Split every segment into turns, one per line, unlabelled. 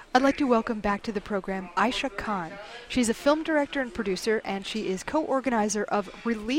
I'd like to welcome back to the program Aisha Khan. She's a film director and producer, and she is co-organizer of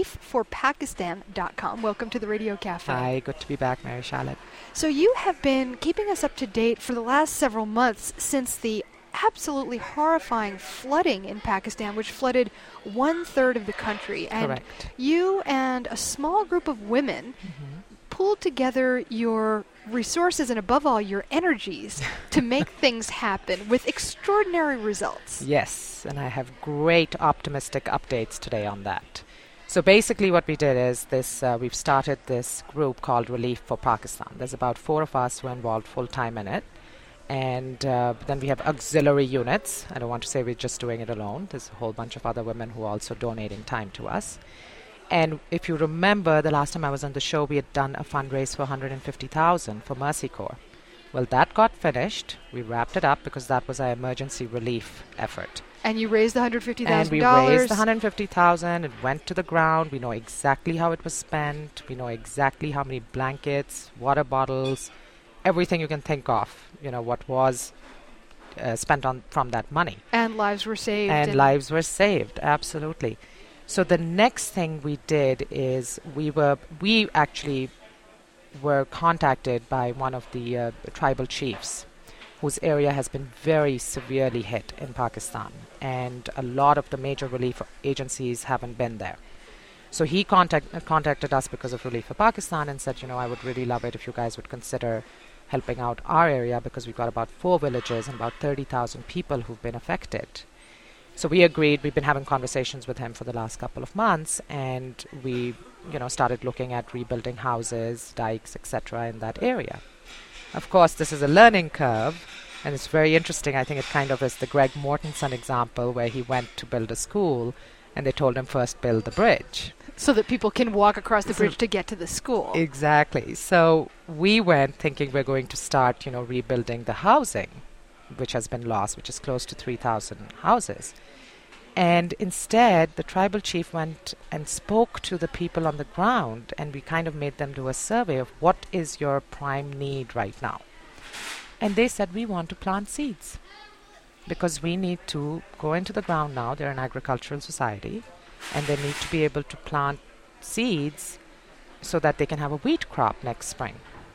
ReliefForPakistan.com. Welcome to the Radio Cafe.
Hi, good to be back, Mary Charlotte.
So you have been keeping us up to date for the last several months since the absolutely horrifying flooding in Pakistan, which flooded 1/3 of the country. And
Correct.
you and a small group of women pulled together your resources and, above all, your energies to make things happen with extraordinary results.
Yes, and I have great optimistic updates today on that. So basically what we did is this, we've started this group called Relief for Pakistan. There's about 4 of us who are involved full-time in it. And then we have auxiliary units. I don't want to say we're just doing it alone. There's a whole bunch of other women who are also donating time to us. And if you remember, the last time I was on the show, we had done a fundraise for $150,000 for Mercy Corps. Well, that got finished. We wrapped it up because that was our emergency relief effort.
And you raised the $150,000.
And we raised the $150,000. It went to the ground. We know exactly how it was spent. We know exactly how many blankets, water bottles, everything you can think of. You know what was spent on from that money.
And lives were saved.
And lives were saved. Absolutely. So the next thing we did is we actually were contacted by one of the tribal chiefs whose area has been very severely hit in Pakistan, and a lot of the major relief agencies haven't been there. So he contacted us because of Relief for Pakistan and said, I would really love it if you guys would consider helping out our area, because we've got about 4 villages and about 30,000 people who've been affected. So we agreed. We've been having conversations with him for the last couple of months, and we, started looking at rebuilding houses, dikes, etc. in that area. Of course, this is a learning curve, and it's very interesting. I think it kind of is the Greg Mortensen example, where he went to build a school, and they told him first build the bridge.
So that people can walk across the bridge to get to the school.
Exactly. So we went thinking we're going to start, rebuilding the housing, which has been lost, which is close to 3,000 houses. And instead, the tribal chief went and spoke to the people on the ground, and we kind of made them do a survey of what is your prime need right now. And they said, we want to plant seeds because we need to go into the ground now. They're an agricultural society, and they need to be able to plant seeds so that they can have a wheat crop next spring.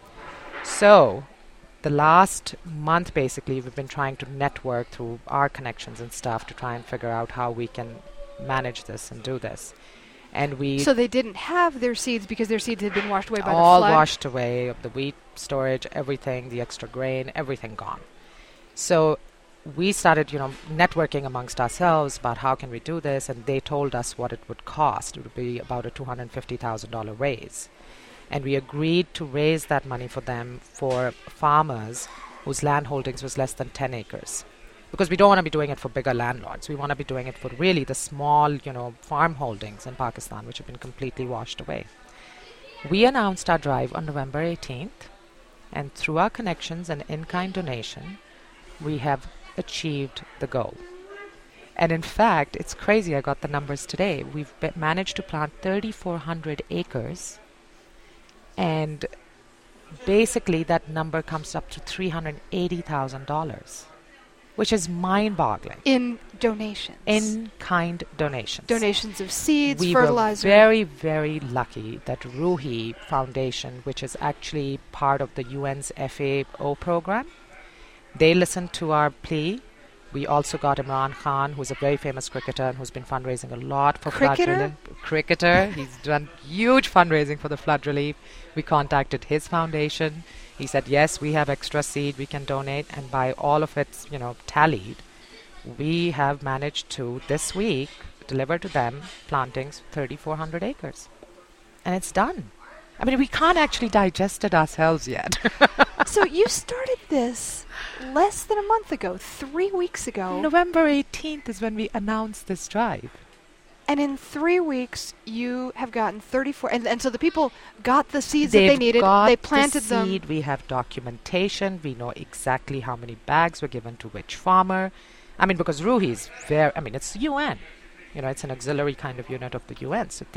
So the last month, basically, we've been trying to network through our connections and stuff to try and figure out how we can manage this and do this. And
So they didn't have their seeds because their seeds had been washed away by the flood?
All washed away, the wheat storage, everything, the extra grain, everything gone. So we started, networking amongst ourselves about how can we do this, and they told us what it would cost. It would be about a $250,000 raise. And we agreed to raise that money for them for farmers whose land holdings was less than 10 acres. Because we don't want to be doing it for bigger landlords. We want to be doing it for really the small, farm holdings in Pakistan, which have been completely washed away. We announced our drive on November 18th, and through our connections and in-kind donation, we have achieved the goal. And in fact, it's crazy, I got the numbers today. We've managed to plant 3,400 acres, and basically that number comes up to $380,000, which is mind-boggling.
In donations?
In-kind donations.
Donations of seeds,
we
fertilizer.
We were very, very lucky that Ruhi Foundation, which is actually part of the UN's FAO program, they listened to our plea. We also got Imran Khan, who's a very famous cricketer and who's been fundraising a lot for flood relief. Cricketer. He's done huge fundraising for the flood relief. We contacted his foundation. He said, yes, we have extra seed we can donate. And by all of it, tallied, we have managed to, this week, deliver to them plantings 3,400 acres. And it's done. I mean, we can't actually digest it ourselves yet.
So you started this less than a month ago, 3 weeks ago.
November 18th is when we announced this drive.
And in 3 weeks, you have gotten 34... And so the people got the seeds that they needed. They planted them.
Seed. We have documentation. We know exactly how many bags were given to which farmer. I mean, because Ruhi is it's UN. It's an auxiliary kind of unit of the UN. So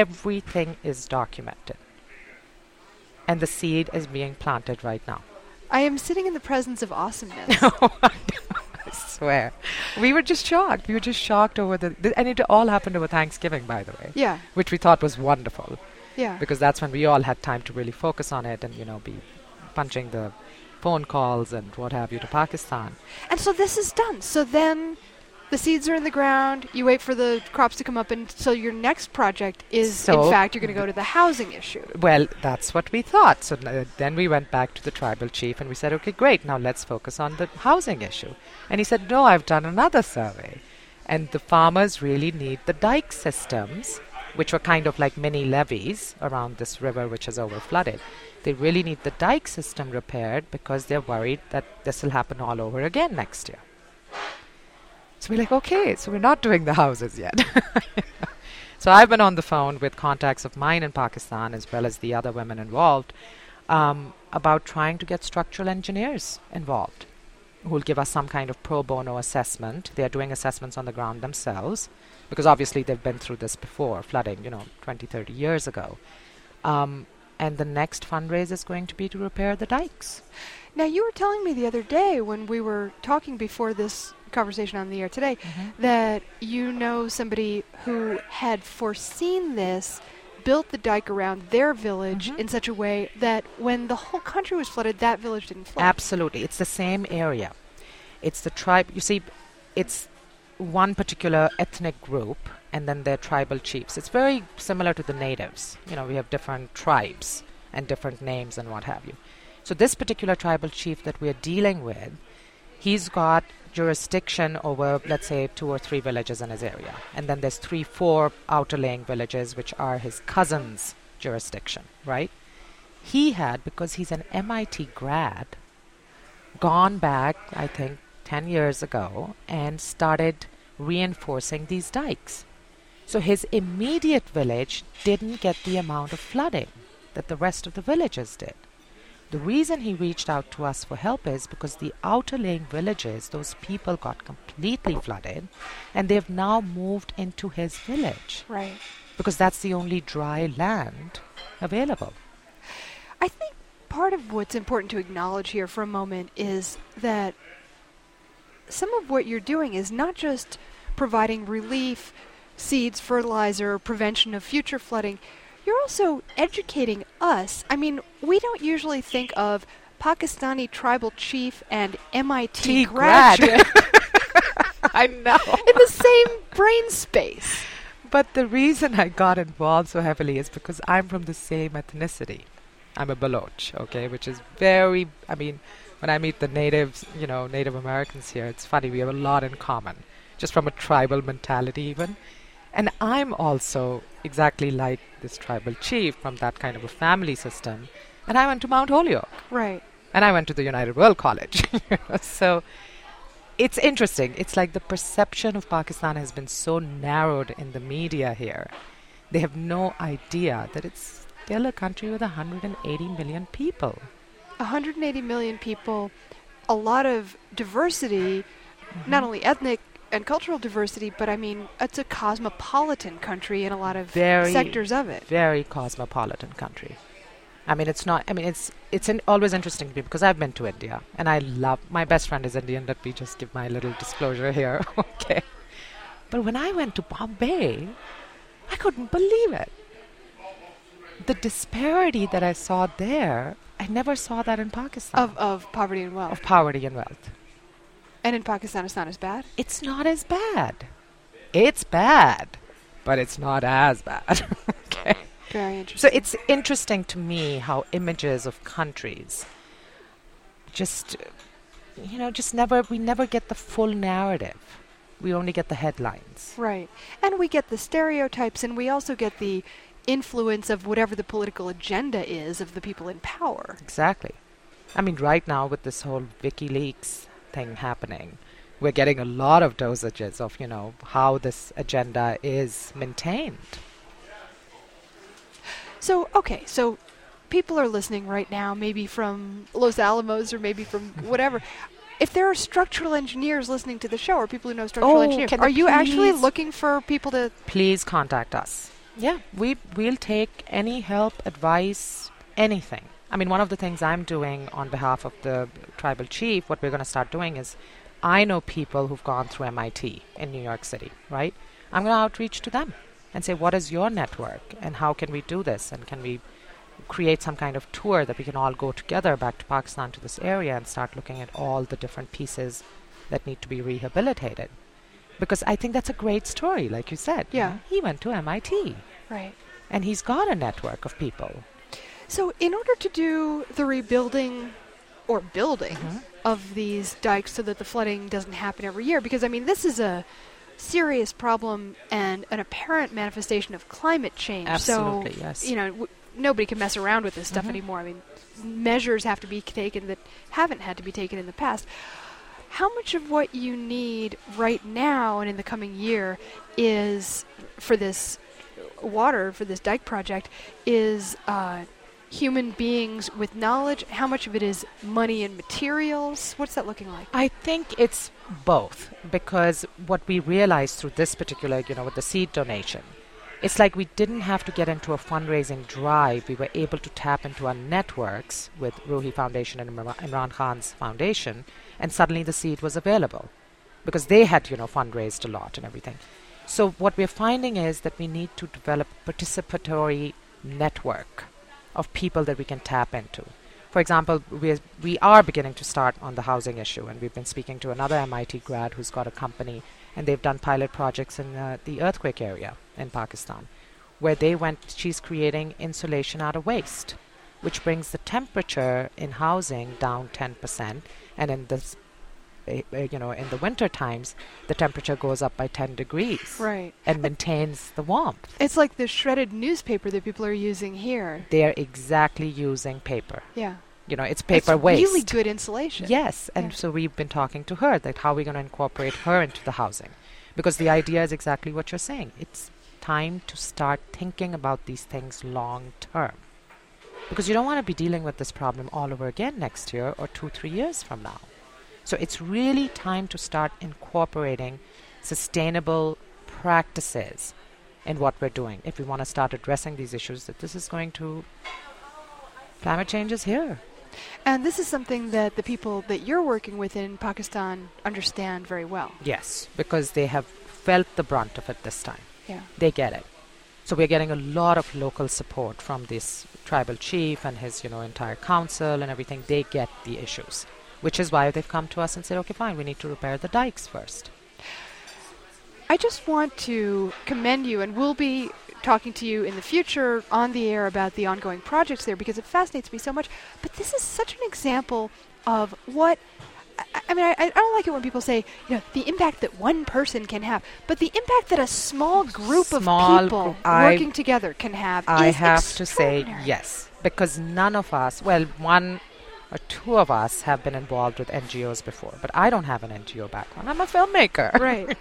everything is documented. And the seed is being planted right now.
I am sitting in the presence of awesomeness.
I swear. We were just shocked. We were just shocked over and it all happened over Thanksgiving, by the way.
Yeah.
Which we thought was wonderful.
Yeah.
Because that's when we all had time to really focus on it and, be punching the phone calls and what have you to Pakistan.
And so this is done. So then the seeds are in the ground. You wait for the crops to come up. And so your next project is, in fact, you're going to go to the housing issue.
Well, that's what we thought. So then we went back to the tribal chief and we said, okay, great. Now let's focus on the housing issue. And he said, no, I've done another survey. And the farmers really need the dike systems, which were kind of like mini levees around this river which is over-flooded. They really need the dike system repaired because they're worried that this will happen all over again next year. So we're like, okay, so we're not doing the houses yet. So I've been on the phone with contacts of mine in Pakistan as well as the other women involved about trying to get structural engineers involved who will give us some kind of pro bono assessment. They're doing assessments on the ground themselves because obviously they've been through this before, flooding, 20, 30 years ago. And the next fundraise is going to be to repair the dikes.
Now, you were telling me the other day when we were talking before this conversation on the air today that you know somebody who had foreseen this, built the dike around their village in such a way that when the whole country was flooded, that village didn't flood.
Absolutely. It's the same area. It's the tribe. You see, it's one particular ethnic group and then their tribal chiefs. It's very similar to the natives. We have different tribes and different names and what have you. So this particular tribal chief that we're dealing with, he's got jurisdiction over, let's say, 2 or 3 villages in his area. And then there's 3, 4 outer laying villages, which are his cousin's jurisdiction, right? He had, because he's an MIT grad, gone back, I think, 10 years ago and started reinforcing these dikes. So his immediate village didn't get the amount of flooding that the rest of the villages did. The reason he reached out to us for help is because the outer laying villages, those people got completely flooded and they've now moved into his village.
Right.
Because that's the only dry land available.
I think part of what's important to acknowledge here for a moment is that some of what you're doing is not just providing relief, seeds, fertilizer, prevention of future flooding. You're also educating us. I mean, we don't usually think of Pakistani tribal chief and MIT graduate
I know.
in the same brain space.
But the reason I got involved so heavily is because I'm from the same ethnicity. I'm a Baloch, okay, which is very, when I meet the natives, Native Americans here, it's funny, we have a lot in common, just from a tribal mentality even. And I'm also exactly like this tribal chief from that kind of a family system. And I went to Mount Holyoke.
Right.
And I went to the United World College. So it's interesting. It's like the perception of Pakistan has been so narrowed in the media here. They have no idea that it's still a country with 180 million people.
180 million people, a lot of diversity, not only ethnic and cultural diversity, but it's a cosmopolitan country in a lot of sectors of it.
Very cosmopolitan country. It's always interesting to me because I've been to India and my best friend is Indian. Let me just give my little disclosure here. Okay. But when I went to Bombay, I couldn't believe it. The disparity that I saw there, I never saw that in Pakistan.
Of poverty and wealth.
Of poverty and wealth.
And in Pakistan, it's not as bad?
It's not as bad. It's bad, but it's not as bad. Okay.
Very interesting.
So it's interesting to me how images of countries we never get the full narrative. We only get the headlines.
Right. And we get the stereotypes, and we also get the influence of whatever the political agenda is of the people in power.
Exactly. Right now with this whole WikiLeaks thing happening, we're getting a lot of dosages of, how this agenda is maintained.
So people are listening right now, maybe from Los Alamos or maybe from whatever. If there are structural engineers listening to the show or people who know structural engineers, are you actually looking for people to...
Please contact us. Yeah, we'll take any help, advice, anything. I mean, one of the things I'm doing on behalf of the tribal chief, what we're going to start doing is, I know people who've gone through MIT in New York City, right? I'm going to outreach to them and say, what is your network and how can we do this? And can we create some kind of tour that we can all go together back to Pakistan, to this area, and start looking at all the different pieces that need to be rehabilitated? Because I think that's a great story, like you said.
Yeah.
He went to MIT.
Right.
And he's got a network of people.
So in order to do the rebuilding or building of these dikes so that the flooding doesn't happen every year, because, I mean, this is a serious problem and an apparent manifestation of climate change.
Absolutely,
so,
yes.
you know, nobody can mess around with this stuff anymore. I mean, measures have to be taken that haven't had to be taken in the past. How much of what you need right now and in the coming year is, for this water, for this dike project, is human beings with knowledge? How much of it is money and materials? What's that looking like?
I think it's both, because what we realized through this particular, with the seed donation, it's like we didn't have to get into a fundraising drive. We were able to tap into our networks with Ruhi Foundation and Imran Khan's foundation, and suddenly the seed was available because they had, fundraised a lot and everything. So what we're finding is that we need to develop a participatory network of people that we can tap into. For example, we are beginning to start on the housing issue, and we've been speaking to another MIT grad who's got a company, and they've done pilot projects in the earthquake area in Pakistan, where she's creating insulation out of waste, which brings the temperature in housing down 10%, and in this in the winter times, the temperature goes up by 10 degrees.
Right.
And maintains the warmth.
It's like the shredded newspaper that people are using here.
They're exactly using paper.
Yeah.
It's paper
it's
waste.
Really good insulation.
Yes. And so we've been talking to her that how we're going to incorporate her into the housing. Because the idea is exactly what you're saying. It's time to start thinking about these things long term. Because you don't want to be dealing with this problem all over again next year or 2-3 years from now. So it's really time to start incorporating sustainable practices in what we're doing if we want to start addressing these issues that this is going to... Climate change is here.
And this is something that the people that you're working with in Pakistan understand very well.
Yes, because they have felt the brunt of it this time.
Yeah.
They get it. So we're getting a lot of local support from this tribal chief and his, entire council and everything. They get the issues, which is why they've come to us and said, okay, fine, we need to repair the dikes first.
I just want to commend you, and we'll be talking to you in the future on the air about the ongoing projects there, because it fascinates me so much. But this is such an example of what... I don't like it when people say, the impact that one person can have, but the impact that a small group of people working together can have
I
is
have to say
extraordinary.
yes, because none of us, well, one or two of us have been involved with NGOs before, but I don't have an NGO background. I'm a filmmaker.
Right.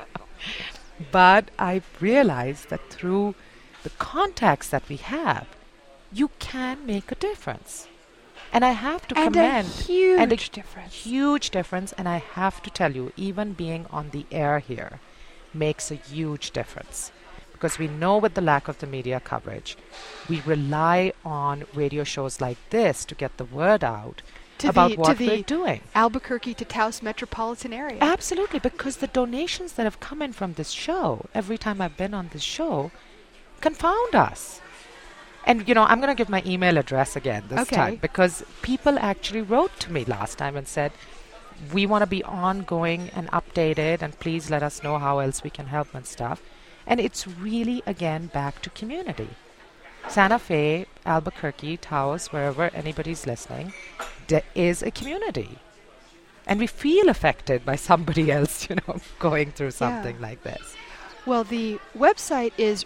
But I've realized that through the contacts that we have, you can make a difference. And I have to commend...
And a difference.
Huge difference. And I have to tell you, even being on the air here makes a huge difference. Because we know with the lack of the media coverage, we rely on radio shows like this to get the word out about what we're doing.
Albuquerque to Taos metropolitan area.
Absolutely, because the donations that have come in from this show, every time I've been on this show, confound us. And, I'm going to give my email address again this time, because people actually wrote to me last time and said, we want to be ongoing and updated, and please let us know how else we can help and stuff. And it's really, again, back to community. Santa Fe, Albuquerque, Taos, wherever anybody's listening, there is a community. And we feel affected by somebody else, going through something like this.
Well, the website is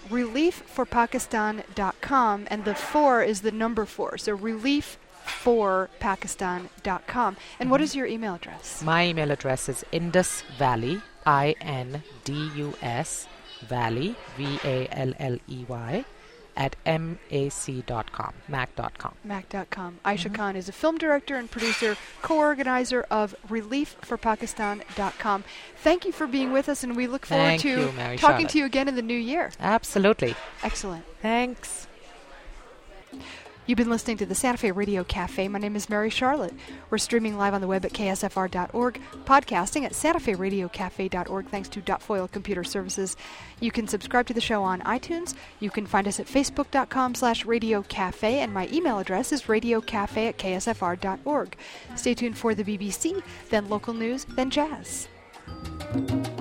reliefforpakistan.com, and the 4 is the number 4, so reliefforpakistan.com. And what is your email address?
My email address is Indus Valley, INDUS, Valley, VALLEY, at mac.com, mac.com.
Mac.com. Aisha Khan is a film director and producer, co-organizer of reliefforpakistan.com. Thank you for being with us, and we look forward to talking to you again in the new year.
Absolutely.
Excellent.
Thanks.
You've been listening to the Santa Fe Radio Cafe. My name is Mary Charlotte. We're streaming live on the web at ksfr.org, podcasting at santaferadiocafe.org, thanks to Dotfoil Computer Services. You can subscribe to the show on iTunes. You can find us at facebook.com/radiocafe, and my email address is radiocafe@ksfr.org. Stay tuned for the BBC, then local news, then jazz.